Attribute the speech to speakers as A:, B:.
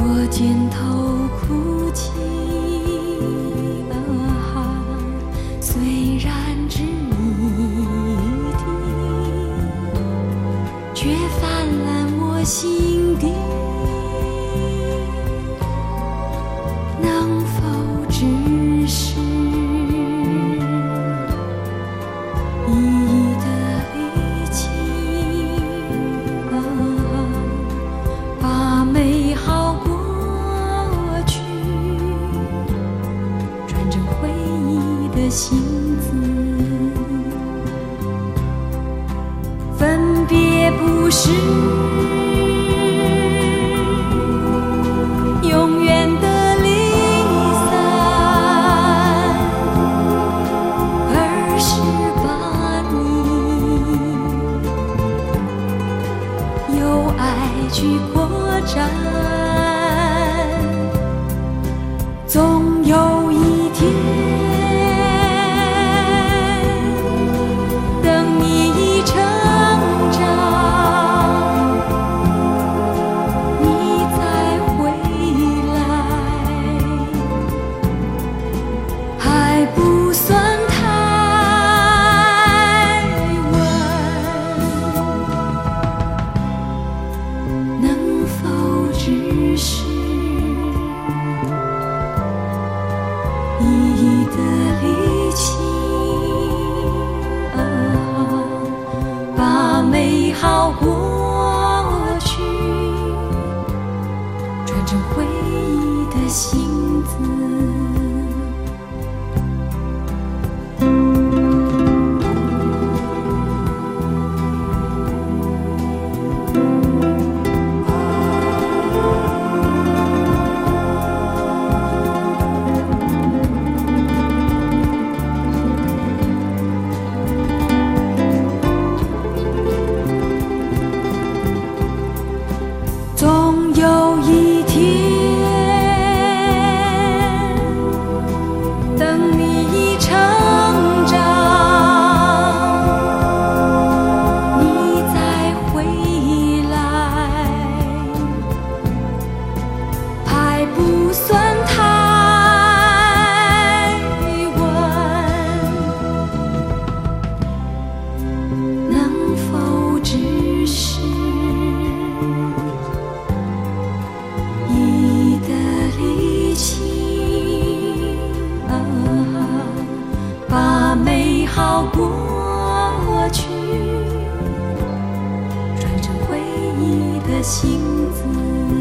A: 我肩头哭泣，虽然只一滴，却泛滥我心底。能否只是一一的离情？把美好过去转成回忆的信子，分别不是永远的离散，而是把你由爱去扩展。总有一天，等你已成长，你再回来，还不算太晚。能否只是一一的离情？把美好过去转成回忆的信子。总有一天，等你已成长，你再回来，还不算太晚。能否只是一的离情？把美好过去转成回忆的信子。